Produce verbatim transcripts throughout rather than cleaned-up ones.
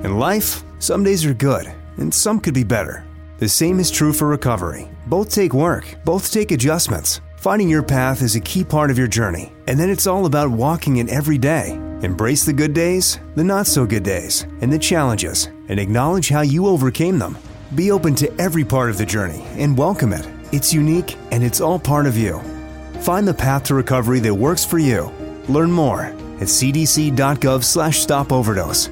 In life, some days are good, and some could be better. The same is true for recovery. Both take work, both take adjustments. Finding your path is a key part of your journey, and then it's all about walking it every day. Embrace the good days, the not-so-good days, and the challenges, and acknowledge how you overcame them. Be open to every part of the journey and welcome it. It's unique, and it's all part of you. Find the path to recovery that works for you. Learn more at c d c dot gov slash stop overdose.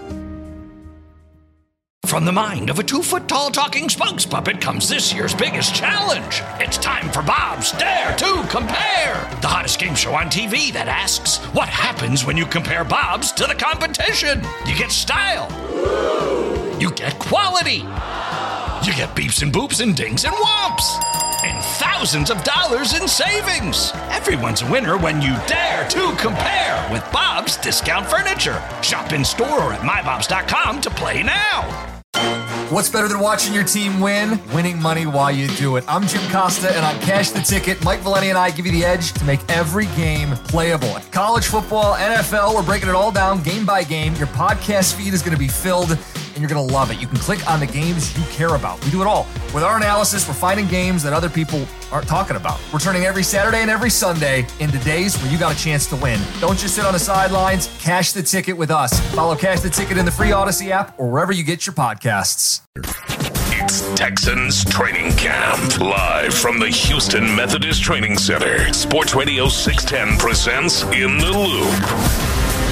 From the mind of a two-foot-tall talking spokes puppet comes this year's biggest challenge. It's time for Bob's Dare to Compare, the hottest game show on T V that asks, what happens when you compare Bob's to the competition? You get style. You get quality. You get beeps and boops and dings and whomps. And thousands of dollars in savings. Everyone's a winner when you dare to compare with Bob's Discount Furniture. Shop in store or at my bobs dot com to play now. What's better than watching your team win? Winning money while you do it. I'm Jim Costa, and on Cash the Ticket, Mike Valeni and I give you the edge to make every game playable. College football, N F L, we're breaking it all down game by game. Your podcast feed is going to be filled, and you're going to love it. You can click on the games you care about. We do it all. With our analysis, we're finding games that other people aren't talking about. We're turning every Saturday and every Sunday into days where you got a chance to win. Don't just sit on the sidelines. Cash the Ticket with us. Follow Cash the Ticket in the free Odyssey app or wherever you get your podcasts. It's Texans Training Camp, live from the Houston Methodist Training Center. Sports Radio six ten presents In the Loop.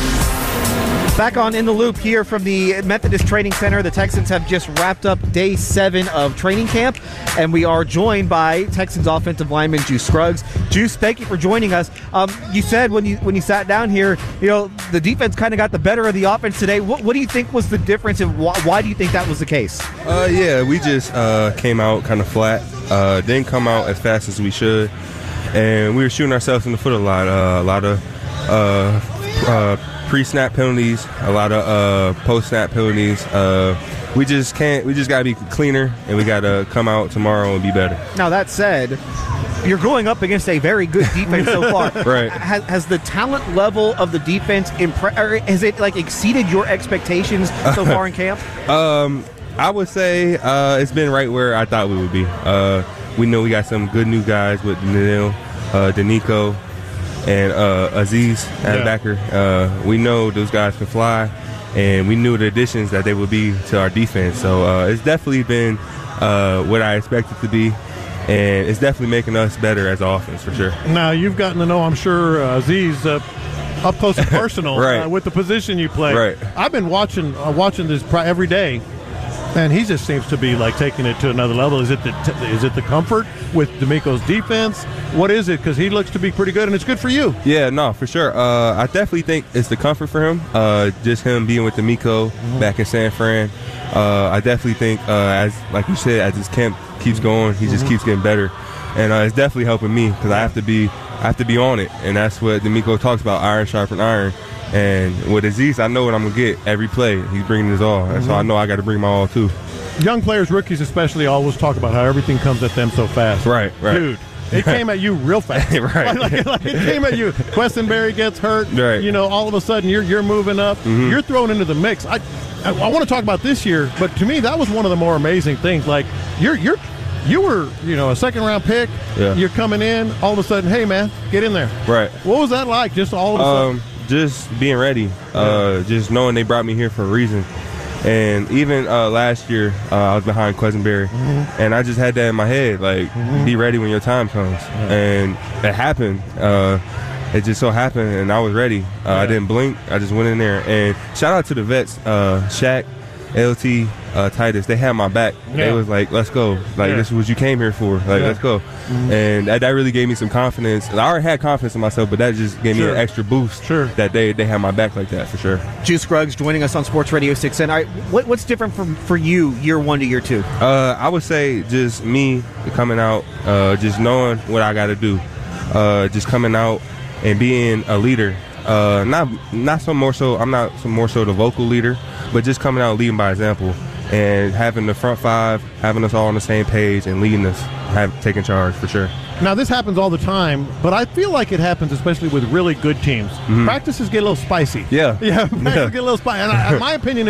Back on In the Loop here from the Methodist Training Center. The Texans have just wrapped up day seven of training camp, and we are joined by Texans offensive lineman Juice Scruggs. Juice, thank you for joining us. Um, you said when you when you sat down here, you know, the defense kind of got the better of the offense today. What, what do you think was the difference, and why, why do you think that was the case? Uh, yeah, we just uh, came out kind of flat. Uh, didn't come out as fast as we should, and we were shooting ourselves in the foot a lot. Uh, a lot of uh, uh, pre-snap penalties, a lot of uh, post-snap penalties. Uh, we just can't. We just gotta be cleaner, and we gotta come out tomorrow and be better. Now that said, you're going up against a very good defense so far. Right? Has, has the talent level of the defense impre- or has it like exceeded your expectations so far in camp? Um, I would say uh, it's been right where I thought we would be. Uh, we know we got some good new guys with Daniil, uh, Danico, and uh, Aziz Adbacker. Yeah. Uh, we know those guys can fly, and we knew the additions that they would be to our defense. So uh, it's definitely been uh, what I expected to be, and it's definitely making us better as an offense for sure. Now, you've gotten to know, I'm sure, uh, Aziz uh, up close and personal right. uh, with the position you play. Right. I've been watching uh, watching this pri- every day. And he just seems to be like taking it to another level. Is it the t- is it the comfort with D'Amico's defense? What is it? Because he looks to be pretty good, and it's good for you. Yeah, no, for sure. Uh, I definitely think it's the comfort for him. Uh, just him being with D'Amico mm-hmm. back in San Fran. Uh, I definitely think, uh, as like you said, as his camp keeps going, he just mm-hmm. keeps getting better, and uh, it's definitely helping me because I have to be I have to be on it, and that's what D'Amico talks about: iron sharpen iron. And with Aziz, I know what I'm gonna get every play. He's bringing his all, and mm-hmm. so I know I got to bring my all too. Young players, rookies especially, always talk about how everything comes at them so fast. Right, right. Dude, it came at you real fast. right. Like, like, like it came at you. Questenberry gets hurt. Right. You know, all of a sudden you're you're moving up. Mm-hmm. You're thrown into the mix. I I, I want to talk about this year, but to me that was one of the more amazing things. Like you're you're you were you know a second round pick. Yeah. You're coming in. All of a sudden, hey man, get in there. Right. What was that like? Just all of a sudden. Um, just being ready. Uh, just knowing they brought me here for a reason. And even uh, last year, uh, I was behind Questenberry, mm-hmm. and I just had that in my head, like, mm-hmm. be ready when your time comes. Yeah. And it happened. Uh, it just so happened, and I was ready. Uh, yeah. I didn't blink. I just went in there. And shout out to the vets, uh, Shaq, L T, uh, Titus. They had my back. Yeah. They was like, let's go. Like, yeah. this is what you came here for. Like, yeah. let's go. Mm-hmm. And that, that really gave me some confidence. I already had confidence in myself, but that just gave sure. me an extra boost sure. that they, they had my back like that, for sure. Juice Scruggs joining us on Sports Radio six ten. All right, what, what's different from, for you year one to year two? Uh, I would say just me coming out, uh, just knowing what I got to do. Uh, just coming out and being a leader. Uh, not not so more so, I'm not so more so the vocal leader, but just coming out leading by example. And having the front five, having us all on the same page and leading us, have taking charge for sure. Now, this happens all the time, but I feel like it happens especially with really good teams. Mm-hmm. Practices get a little spicy. Yeah. Yeah, practices yeah. get a little spicy. And I, my opinion is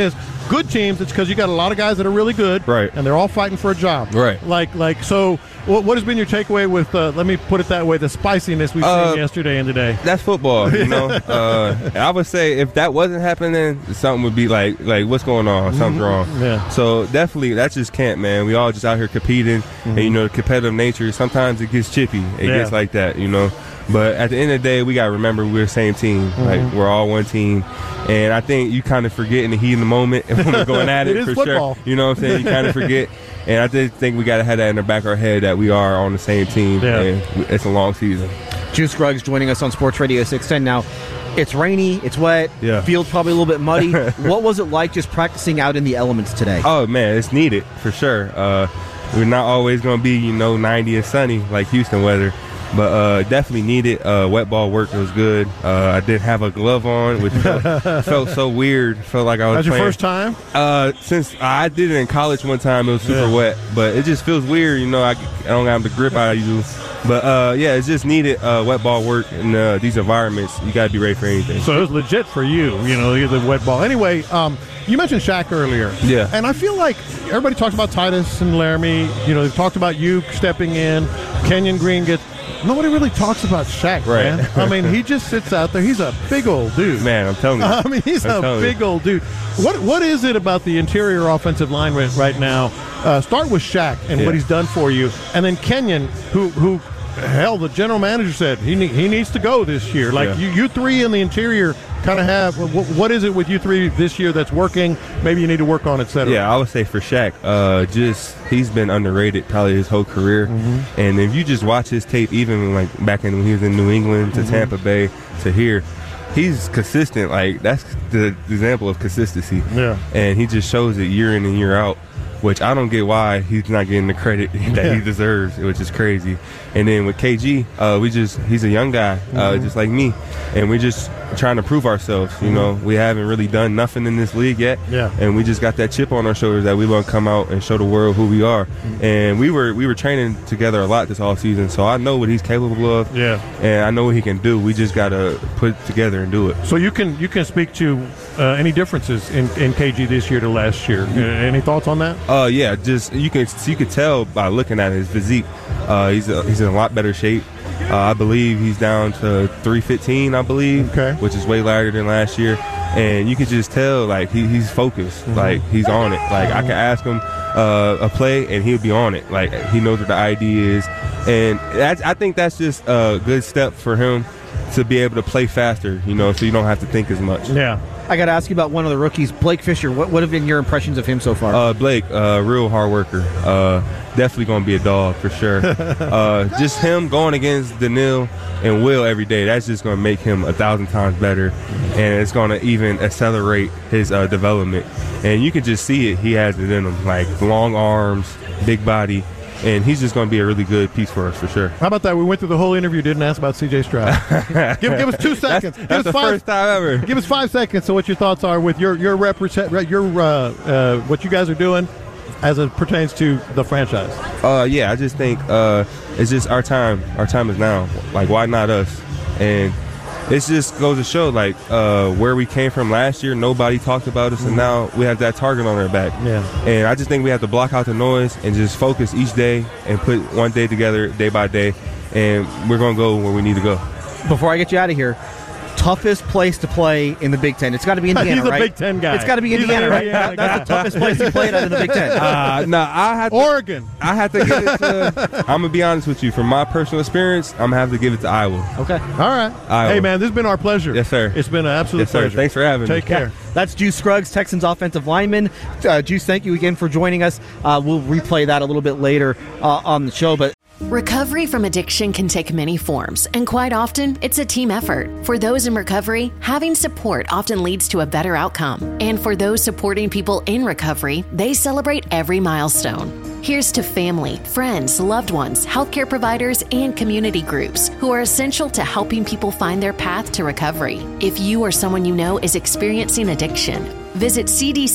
good teams, it's because you got a lot of guys that are really good, right? And they're all fighting for a job, right? Like, like so. What, what has been your takeaway with? Uh, let me put it that way: the spiciness we've uh, seen yesterday and today. That's football, you know. uh, I would say if that wasn't happening, something would be like, like what's going on? Something's wrong. Yeah. So definitely, that's just camp, man. We all just out here competing, mm-hmm. and you know, the competitive nature. Sometimes it gets chippy. It yeah. gets like that, you know. But at the end of the day, we got to remember we're the same team. Mm-hmm. Like, we're all one team. And I think you kind of forget in the heat of the moment when we're going at it, it for football. sure. You know what I'm saying? You kind of forget. And I just think we got to have that in the back of our head that we are on the same team. Yeah. And it's a long season. Juice Scruggs joining us on Sports Radio six ten now. It's rainy, it's wet, yeah. field's probably a little bit muddy. What was it like just practicing out in the elements today? Oh, man, it's needed for sure. Uh, we're not always going to be, you know, ninety and sunny like Houston weather. But uh, definitely needed. Uh, wet ball work was good. Uh, I didn't have a glove on, which felt, felt so weird. Felt like I was That's playing. your first time? Uh, since I did it in college one time, it was super yeah. wet. But it just feels weird, you know. I, I don't have the grip I use. But uh, yeah, it's just needed uh, wet ball work in uh, these environments. You got to be ready for anything. So it was legit for you, you know, the wet ball. Anyway, um, you mentioned Shaq earlier. Yeah. And I feel like everybody talks about Titus and Laramie. You know, they've talked about you stepping in. Kenyon Green gets. Nobody really talks about Shaq, right. man. I mean, he just sits out there. He's a big old dude. Man, I'm telling you. I mean, he's I'm a big you. old dude. What What is it about the interior offensive line right now? Uh, start with Shaq and yeah. what he's done for you. And then Kenyon, who, who hell, the general manager said he ne- he needs to go this year. Like, yeah. you, you three in the interior kind of have what, what is it with you three this year that's working? Maybe you need to work on, et cetera. Yeah, I would say for Shaq, uh, just he's been underrated probably his whole career. Mm-hmm. And if you just watch his tape, even like back in when he was in New England to mm-hmm. Tampa Bay to here, he's consistent. Like, that's the example of consistency. Yeah, and he just shows it year in and year out, which I don't get why he's not getting the credit that yeah. he deserves, which is crazy. And then with K G, uh, we just he's a young guy, uh, mm-hmm. just like me, and we're just trying to prove ourselves. You mm-hmm. know, we haven't really done nothing in this league yet, yeah. and we just got that chip on our shoulders that we want to come out and show the world who we are. Mm-hmm. And we were we were training together a lot this all season, so I know what he's capable of, yeah, and I know what he can do. We just got to put it together and do it. So you can you can speak to uh, any differences in, in K G this year to last year. Uh, any thoughts on that? Uh, yeah, just you can you could tell by looking at his physique. Uh, he's a, he's in a lot better shape. Uh, I believe he's down to three fifteen, I believe, okay. which is way lighter than last year. And you can just tell, like, he, he's focused. Mm-hmm. Like, he's on it. Like, I can ask him uh, a play, and he'll be on it. Like, he knows what the idea is. And that's, I think that's just a good step for him to be able to play faster, you know, so you don't have to think as much. Yeah. I got to ask you about one of the rookies, Blake Fisher. What, what have been your impressions of him so far? Uh, Blake, uh, real hard worker. Uh, definitely going to be a dog for sure. uh, just him going against Daniil and Will every day, that's just going to make him a thousand times better. And it's going to even accelerate his uh, development. And you can just see it. He has it in him, like long arms, big body. And he's just going to be a really good piece for us, for sure. How about that? We went through the whole interview, didn't ask about C J Stroud. give, give us two seconds. That's, give that's us the five, first time ever. Give us five seconds. So, what your thoughts are with your your represent your uh, uh, what you guys are doing as it pertains to the franchise? Uh, yeah, I just think uh, it's just our time. Our time is now. Like, why not us? And it just goes to show, like, uh, where we came from last year, nobody talked about us, mm-hmm. and now we have that target on our back. Yeah. And I just think we have to block out the noise and just focus each day and put one day together, day by day, and we're going to go where we need to go. Before I get you out of here, toughest place to play in the Big Ten. It's got to be Indiana, He's a right? Big Ten guy. It's got to be He's Indiana, right? Indiana That's the toughest place to play in the Big Ten. Uh, no, I have to, Oregon. I have to give it to. I'm gonna be honest with you. From my personal experience, I'm gonna have to give it to Iowa. Okay. All right. Iowa. Hey, man, this has been our pleasure. Yes, sir. It's been an absolute yes, sir. pleasure. Thanks for having Take me. care. Yeah. That's Juice Scruggs, Texans offensive lineman. Uh, Juice, thank you again for joining us. Uh, we'll replay that a little bit later uh, on the show, but. Recovery from addiction can take many forms, and quite often, it's a team effort. For those in recovery, having support often leads to a better outcome. And for those supporting people in recovery, they celebrate every milestone. Here's to family, friends, loved ones, healthcare providers, and community groups who are essential to helping people find their path to recovery. If you or someone you know is experiencing addiction, visit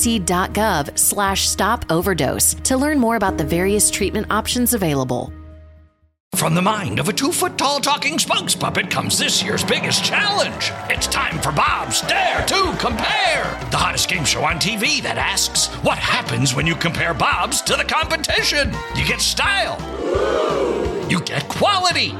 cdc.gov slash stop overdose to learn more about the various treatment options available. From the mind of a two-foot-tall talking spokes puppet comes this year's biggest challenge. It's time for Bob's Dare to Compare, the hottest game show on T V that asks, what happens when you compare Bob's to the competition? You get style. You get quality.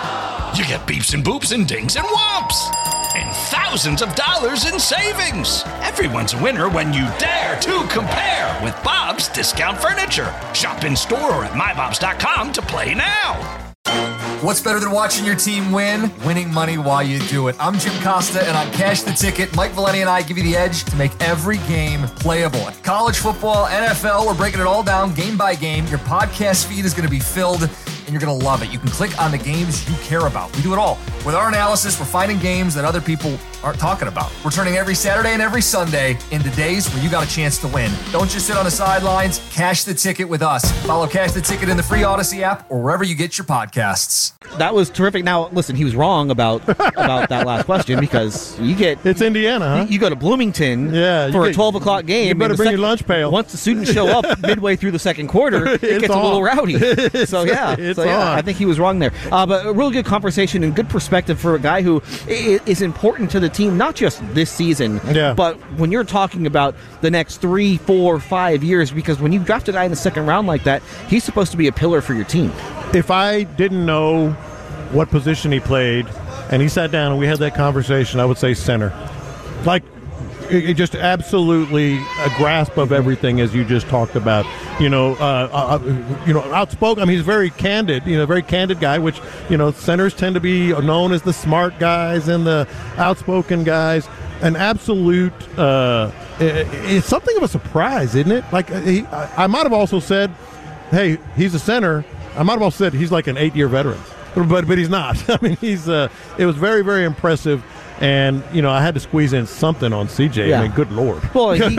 You get beeps and boops and dings and whomps. And thousands of dollars in savings. Everyone's a winner when you dare to compare with Bob's Discount Furniture. Shop in store or at my bobs dot com to play now. What's better than watching your team win? Winning money while you do it. I'm Jim Costa, and on Cash the Ticket, Mike Valeni and I give you the edge to make every game playable. College football, N F L, we're breaking it all down game by game. Your podcast feed is going to be filled, and you're going to love it. You can click on the games you care about. We do it all. With our analysis, we're finding games that other people aren't talking about. We're turning every Saturday and every Sunday into days where you got a chance to win. Don't just sit on the sidelines. Cash the Ticket with us. Follow Cash the Ticket in the free Odyssey app or wherever you get your podcasts. That was terrific. Now, listen, he was wrong about about that last question because you get... It's Indiana, huh? You, you go to Bloomington yeah, for get, a twelve o'clock game. You better bring sec- your lunch pail. Once the students show up midway through the second quarter, it it's gets on. a little rowdy. So, yeah. It's so, yeah on. I think he was wrong there. Uh, but a real good conversation and good perspective for a guy who is important to the team, not just this season, yeah. but when you're talking about the next three, four, five years, because when you draft a guy in the second round like that, he's supposed to be a pillar for your team. If I didn't know what position he played and he sat down and we had that conversation, I would say center. Like, it, it just absolutely a grasp of everything as you just talked about. You know, uh, uh, you know, outspoken. I mean, he's very candid. You know, very candid guy. Which, you know, centers tend to be known as the smart guys and the outspoken guys. An absolute. Uh, it, it's something of a surprise, isn't it? Like, he, I, I might have also said, "Hey, he's a center." I might have also said he's like an eight-year veteran, but but he's not. I mean, he's. Uh, it was very very impressive. And, you know, I had to squeeze in something on C J. Yeah. I mean, good Lord. Well, he,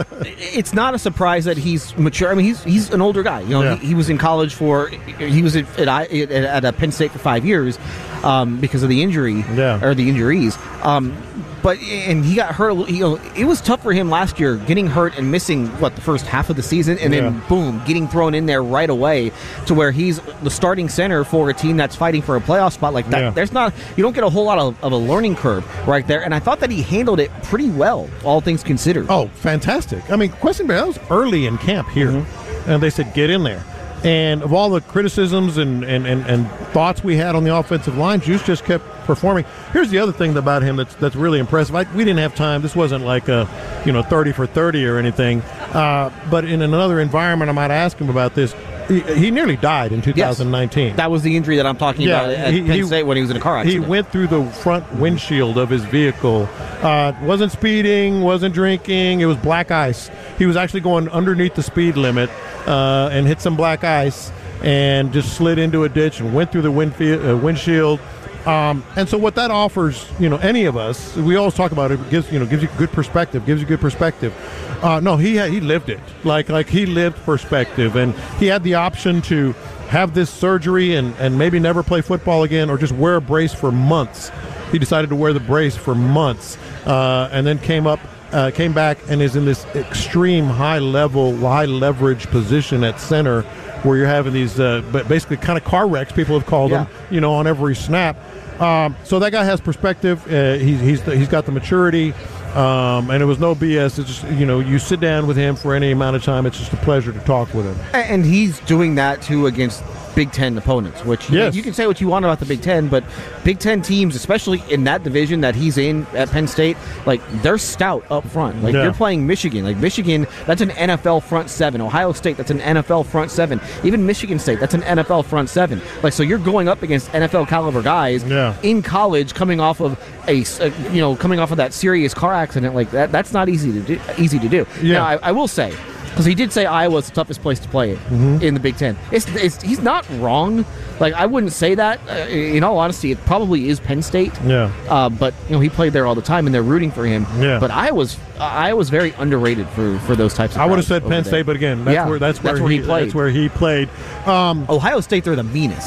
it's not a surprise that he's mature. I mean, he's he's an older guy. You know, yeah. he, he was in college for, he was at at, at, at Penn State for five years um, because of the injury, yeah. or the injuries. Um, but, and he got hurt, you know, it was tough for him last year, getting hurt and missing, what, the first half of the season, and yeah. then, boom, getting thrown in there right away to where he's the starting center for a team that's fighting for a playoff spot like that. Yeah. There's not, you don't get a whole lot of, of a learning curve right there, and I thought that he handled it pretty well, all things considered. Oh, fantastic. I mean, Questenberry, that was early in camp here, mm-hmm. and they said, get in there. And of all the criticisms and, and, and, and thoughts we had on the offensive line, Juice just kept performing. Here's the other thing about him that's that's really impressive. I, we didn't have time. This wasn't like a, you know, thirty for thirty or anything. Uh, but in another environment, I might ask him about this. He, he nearly died in two thousand nineteen. Yes. That was the injury that I'm talking yeah, about at he, Penn he, State when he was in a car accident. He went through the front windshield of his vehicle. Uh, wasn't speeding, wasn't drinking. It was black ice. He was actually going underneath the speed limit uh, and hit some black ice and just slid into a ditch and went through the wind, uh, windshield. Um, and so what that offers, you know, any of us, we always talk about it, it gives, you know, gives you good perspective, gives you good perspective. Uh, no, he had, he lived it. Like, like he lived perspective, and he had the option to have this surgery and, and maybe never play football again or just wear a brace for months. He decided to wear the brace for months uh, and then came up, uh, came back and is in this extreme high level, high leverage position at center where you're having these uh, basically kind of car wrecks, people have called yeah. them, you know, on every snap. Um, so that guy has perspective. Uh, he's he's he's got the maturity, um, and it was no B S. It's just, you know, you sit down with him for any amount of time. It's just a pleasure to talk with him. And he's doing that too against Big Ten opponents, which yes. you can say what you want about the Big Ten, but Big Ten teams, especially in that division that he's in at Penn State, like, they're stout up front. Like, yeah. you're playing Michigan. Like, Michigan, that's an N F L front seven. Ohio State, that's an N F L front seven. Even Michigan State, that's an N F L front seven. Like, so you're going up against N F L caliber guys yeah. in college, coming off of a, a, you know, coming off of that serious car accident like that. That's not easy to do. Easy to do. Yeah. Now, I, I will say, because he did say Iowa's the toughest place to play it mm-hmm. in the Big Ten. It's, it's he's not wrong. Like, I wouldn't say that. Uh, in all honesty, it probably is Penn State. Yeah. Uh, but you know, he played there all the time, and they're rooting for him. Yeah. But Iowa's uh, Iowa's very underrated for, for those types of. I would have crowds said over Penn there. State, but again, that's yeah, where that's where, that's where he, he played. That's where he played. Um, Ohio State, they're the meanest.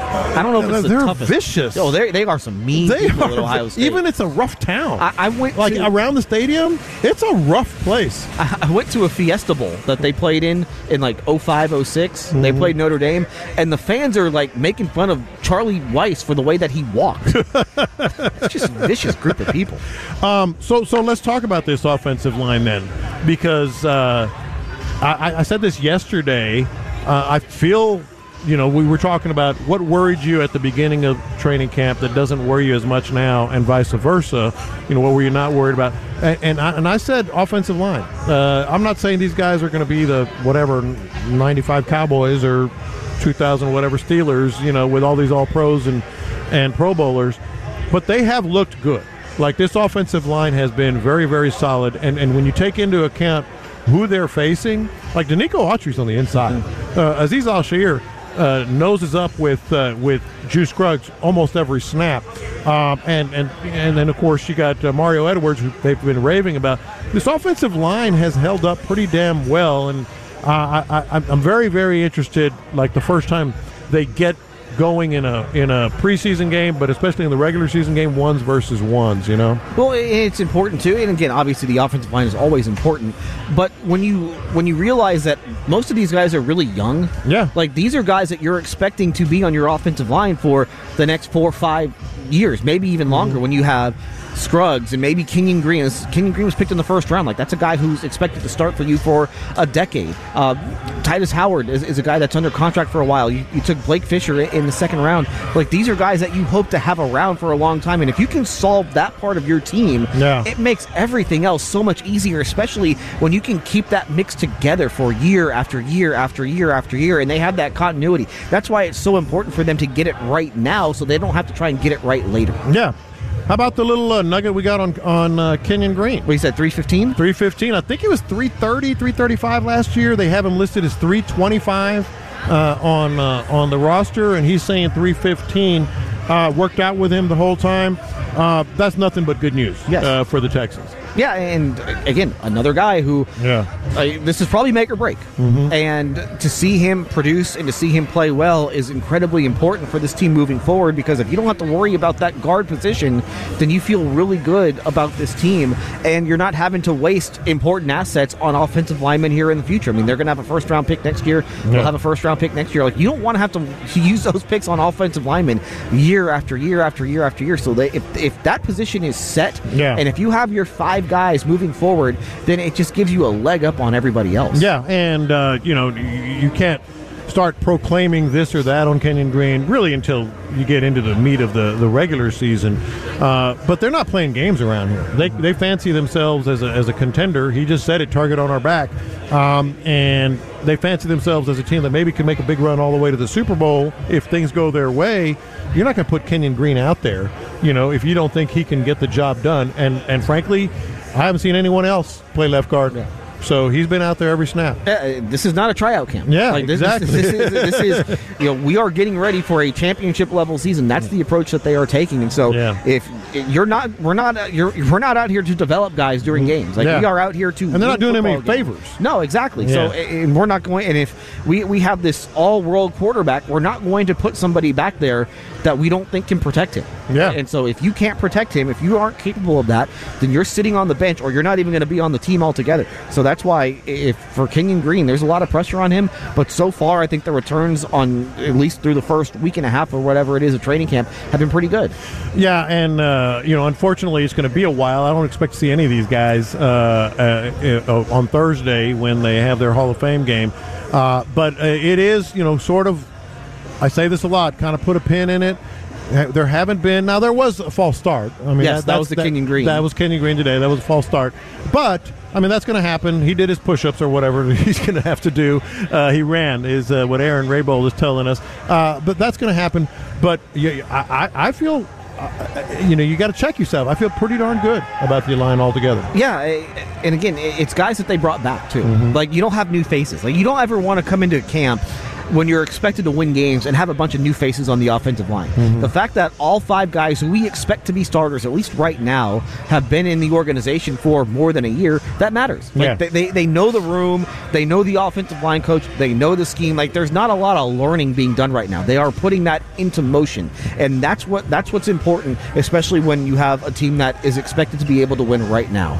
I don't know if it's the they're toughest. vicious. Oh, they they are some mean They people are, at Ohio State. even it's a rough town. I, I went like to, around the stadium. It's a rough place. I, I went to a Fiesta Bowl that they played in in like oh five, oh six. They Mm-hmm. played Notre Dame, and the fans are like making fun of Charlie Weiss for the way that he walked. It's just a vicious group of people. Um, so so let's talk about this offensive line then, because uh, I, I said this yesterday. Uh, I feel, you know, we were talking about what worried you at the beginning of training camp that doesn't worry you as much now, and vice versa. You know, what were you not worried about? And, and, I, and I said offensive line. Uh, I'm not saying these guys are going to be the whatever ninety-five Cowboys or two thousand whatever Steelers, you know, with all these all-pros and, and Pro Bowlers, but they have looked good. Like, this offensive line has been very, very solid, and, and when you take into account who they're facing, like Danico Autry's on the inside. Uh, Aziz Al-Shaair uh, noses up with uh, with Juice Scruggs almost every snap, um, and and and then of course you got uh, Mario Edwards, who they've been raving about. This offensive line has held up pretty damn well, and uh, I, I, I'm very very interested. Like, the first time they get going in a in a preseason game, but especially in the regular season game, ones versus ones, you know. Well, it's important too, and again, obviously the offensive line is always important. But when you when you realize that most of these guys are really young, yeah, like these are guys that you're expecting to be on your offensive line for the next four or five years, maybe even longer. Mm-hmm. When you have Scruggs and maybe Kenyon Green. Kenyon Green was picked in the first round. Like, that's a guy who's expected to start for you for a decade. Uh, Titus Howard is, is a guy that's under contract for a while. You, you took Blake Fisher in the second round. Like, these are guys that you hope to have around for a long time. And if you can solve that part of your team, yeah. it makes everything else so much easier, especially when you can keep that mix together for year after year after year after year. And they have that continuity. That's why it's so important for them to get it right now so they don't have to try and get it right later. Yeah. How about the little uh, nugget we got on on uh, Kenyon Green? What you said, three fifteen? three fifteen. I think it was three thirty, three thirty-five last year. They have him listed as three twenty-five uh, on uh, on the roster, and he's saying three fifteen. Uh, worked out with him the whole time. Uh, that's nothing but good news yes. uh, for the Texans. Yeah, and again, another guy who, yeah, uh, this is probably make or break. Mm-hmm. And to see him produce and to see him play well is incredibly important for this team moving forward, because if you don't have to worry about that guard position, then you feel really good about this team, and you're not having to waste important assets on offensive linemen here in the future. I mean, they're going to have a first-round pick next year. Yeah. They'll have a first-round pick next year. Like, you don't want to have to use those picks on offensive linemen year after year after year after year. So they, if, if that position is set, yeah. and if you have your five guys moving forward, then it just gives you a leg up on everybody else. Yeah, and uh, you know, you, you can't start proclaiming this or that on Kenyon Green really until you get into the meat of the, the regular season. Uh, but they're not playing games around here. They they fancy themselves as a, as a contender. He just said it, target on our back. Um, and they fancy themselves as a team that maybe can make a big run all the way to the Super Bowl if things go their way. You're not going to put Kenyon Green out there, you know, if you don't think he can get the job done. And, and frankly, I haven't seen anyone else play left guard. Yeah. So he's been out there every snap. Uh, this is not a tryout camp. Yeah, like this, exactly. This, this, is, this is, you know, we are getting ready for a championship level season. That's the approach that they are taking. And so, yeah. if you're not, we're not, you're, we're not out here to develop guys during games. Like yeah. we are out here to, and they're not doing them any games. favors. No, exactly. Yeah. So, and we're not going. And if we we have this all-world quarterback, we're not going to put somebody back there that we don't think can protect him. Yeah. And so, if you can't protect him, if you aren't capable of that, then you're sitting on the bench, or you're not even going to be on the team altogether. So that's why, if for Kenyon Green, there's a lot of pressure on him. But so far, I think the returns on at least through the first week and a half or whatever it is of training camp have been pretty good. Yeah, and uh, you know, unfortunately, it's going to be a while. I don't expect to see any of these guys uh, uh, uh, on Thursday when they have their Hall of Fame game. Uh, but uh, it is, you know, sort of. I say this a lot. Kind of put a pin in it. There haven't been. Now there was a false start. I mean, yes, that, that was the that, Kenyon Green. That was Kenyon Green today. That was a false start. But I mean, that's going to happen. He did his push-ups or whatever he's going to have to do. Uh, he ran is uh, what Aaron Raybold is telling us. Uh, but that's going to happen. But yeah, I, I feel. Uh, you know, you got to check yourself. I feel pretty darn good about the line altogether. Yeah, and again, it's guys that they brought back too. Mm-hmm. Like, you don't have new faces. Like, you don't ever want to come into camp when you're expected to win games and have a bunch of new faces on the offensive line. Mm-hmm. The fact that all five guys who we expect to be starters, at least right now, have been in the organization for more than a year, that matters. Like, yeah. they, they, they know the room, they know the offensive line coach, they know the scheme. Like, there's not a lot of learning being done right now. They are putting that into motion, and that's what that's what's important, especially when you have a team that is expected to be able to win right now.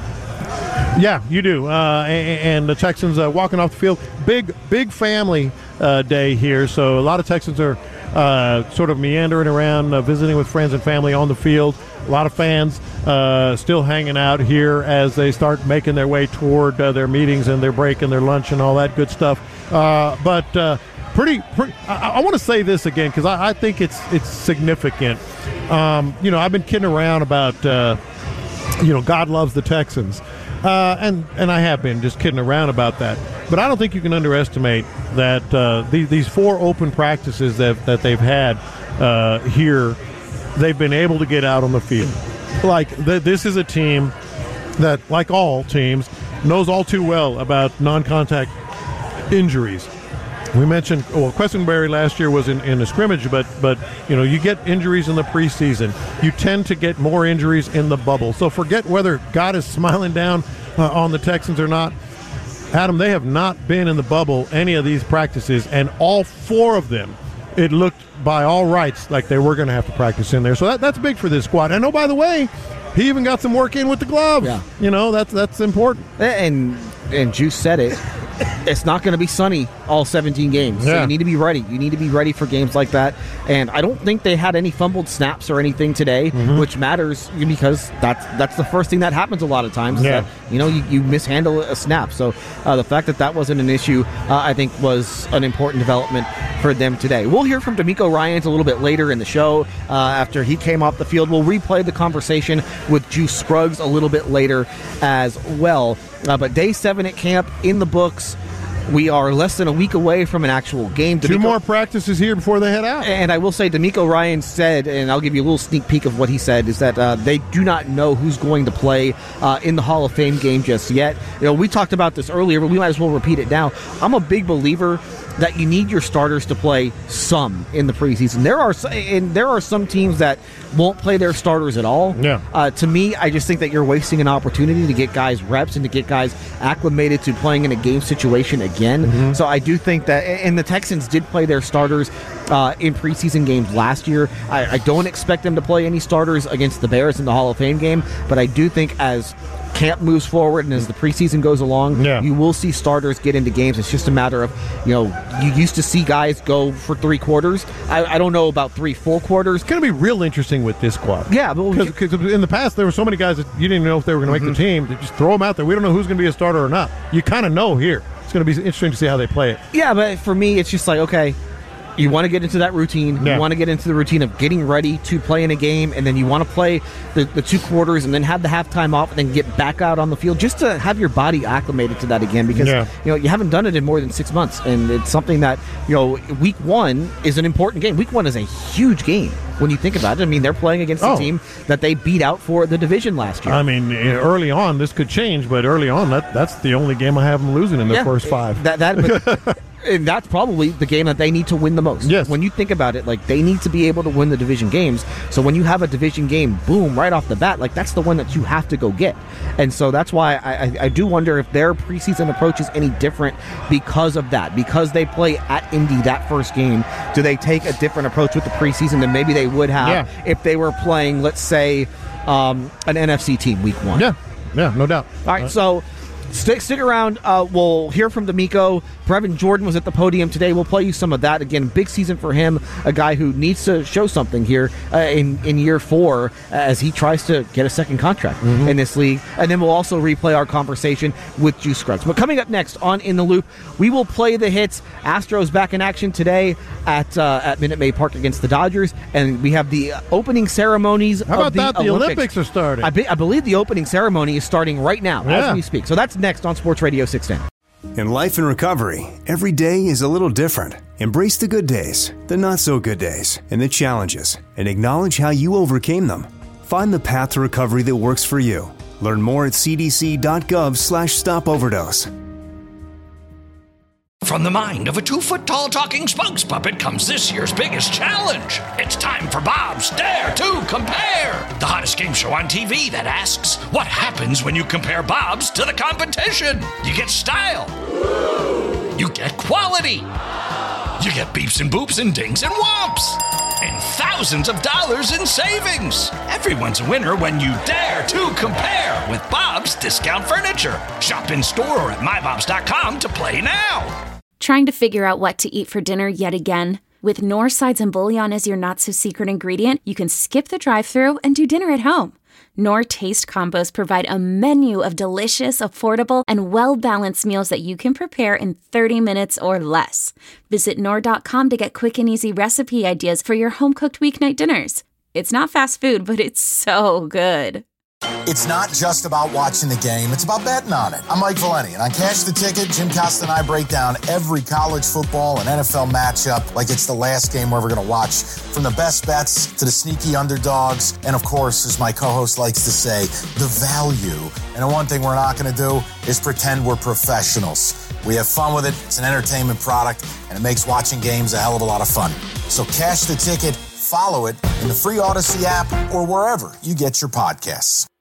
Yeah, you do. Uh, and, and the Texans uh, walking off the field. Big, big family uh, day here. So a lot of Texans are uh, sort of meandering around, uh, visiting with friends and family on the field. A lot of fans uh, still hanging out here as they start making their way toward uh, their meetings and their break and their lunch and all that good stuff. Uh, but uh, pretty, pretty I, I want to say this again because I, I think it's it's significant. Um, you know, I've been kidding around about, uh, you know, God loves the Texans. Uh, and, and I have been just kidding around about that. But I don't think you can underestimate that uh, these, these four open practices that, that they've had uh, here, they've been able to get out on the field. Like, th- this is a team that, like all teams, knows all too well about non-contact injuries. We mentioned, well, Questenberry last year was in, in a scrimmage, but, but, you know, you get injuries in the preseason. You tend to get more injuries in the bubble. So forget whether God is smiling down uh, on the Texans or not. Adam, they have not been in the bubble any of these practices, and all four of them, it looked by all rights like they were going to have to practice in there. So that, that's big for this squad. And, oh, by the way, he even got some work in with the gloves. Yeah. You know, that's that's important. And, and Juice said it. It's not going to be sunny all seventeen games. Yeah. So you need to be ready. You need to be ready for games like that. And I don't think they had any fumbled snaps or anything today, mm-hmm. which matters because that's that's the first thing that happens a lot of times. Yeah. That, you know, you, you mishandle a snap. So uh, the fact that that wasn't an issue, uh, I think, was an important development for them today. We'll hear from D'Amico Ryans a little bit later in the show uh, after he came off the field. We'll replay the conversation with Juice Scruggs a little bit later as well. Uh, but day seven at camp in the books. We are less than a week away from an actual game. Two D'Amico, more practices here before they head out. And I will say, D'Amico Ryans said, and I'll give you a little sneak peek of what he said, is that uh, they do not know who's going to play uh, in the Hall of Fame game just yet. You know, we talked about this earlier, but we might as well repeat it now. I'm a big believer that you need your starters to play some in the preseason. There are and there are some teams that won't play their starters at all. Yeah. Uh, to me, I just think that you're wasting an opportunity to get guys reps and to get guys acclimated to playing in a game situation again. Mm-hmm. So I do think that, and the Texans did play their starters uh, in preseason games last year. I, I don't expect them to play any starters against the Bears in the Hall of Fame game, but I do think as camp moves forward and as the preseason goes along, yeah. you will see starters get into games. It's just a matter of, you know, you used to see guys go for three quarters. I, I don't know about three full quarters. It's going to be real interesting with this squad. Yeah, but because in the past there were so many guys that you didn't know if they were going to mm-hmm. make the team. They just throw them out there. We don't know who's going to be a starter or not. You kind of know here. It's going to be interesting to see how they play it. Yeah, but for me, it's just like, okay, you want to get into that routine. Yeah. You want to get into the routine of getting ready to play in a game, and then you want to play the, the two quarters and then have the halftime off and then get back out on the field just to have your body acclimated to that again because yeah. you know you haven't done it in more than six months, and it's something that, you know, week one is an important game. Week one is a huge game when you think about it. I mean, they're playing against oh. a team that they beat out for the division last year. I mean, early on, this could change, but early on, that that's the only game I have them losing in the yeah, first five. That that. But, and that's probably the game that they need to win the most. Yes. When you think about it, like, they need to be able to win the division games. So when you have a division game, boom, right off the bat, like, that's the one that you have to go get. And so that's why I, I, I do wonder if their preseason approach is any different because of that. Because they play at Indy that first game, do they take a different approach with the preseason than maybe they would have yeah. if they were playing, let's say, um, an N F C team week one? Yeah, yeah, no doubt. All right, uh, so Stick, stick around. Uh, we'll hear from D'Amico. Brevin Jordan was at the podium today. We'll play you some of that. Again, big season for him. A guy who needs to show something here uh, in, in year four as he tries to get a second contract mm-hmm. in this league. And then we'll also replay our conversation with Juice Scruggs. But coming up next on In the Loop, we will play the hits. Astros back in action today at uh, at Minute Maid Park against the Dodgers. And we have the opening ceremonies How about of the that? The Olympics. Olympics are starting. I, be, I believe the opening ceremony is starting right now yeah. as we speak. So that's next on Sports Radio six ten. In life and recovery, every day is a little different. Embrace the good days, the not so good days, and the challenges, and acknowledge how you overcame them. Find the path to recovery that works for you. Learn more at c d c dot gov slash stop overdose. From the mind of a two-foot-tall talking spokes puppet comes this year's biggest challenge. It's time for Bob's Dare to Compare, the hottest game show on T V that asks, what happens when you compare Bobs to the competition? You get style. You get quality. You get beeps and boops and dings and whomps. And thousands of dollars in savings. Everyone's a winner when you dare to compare with Bob's Discount Furniture. Shop in store or at my bobs dot com to play now. Trying to figure out what to eat for dinner yet again? With Knorr sides and bouillon as your not-so-secret ingredient, you can skip the drive-thru and do dinner at home. Knorr Taste Combos provide a menu of delicious, affordable, and well-balanced meals that you can prepare in thirty minutes or less. Visit Knorr dot com to get quick and easy recipe ideas for your home-cooked weeknight dinners. It's not fast food, but it's so good. It's not just about watching the game, it's about betting on it. I'm Mike Valeni, and on Cash the Ticket, Jim Costa and I break down every college football and N F L matchup like it's the last game we're ever going to watch. From the best bets to the sneaky underdogs, and of course, as my co-host likes to say, the value. And the one thing we're not going to do is pretend we're professionals. We have fun with it, it's an entertainment product, and it makes watching games a hell of a lot of fun. So Cash the Ticket, follow it in the free Odyssey app or wherever you get your podcasts.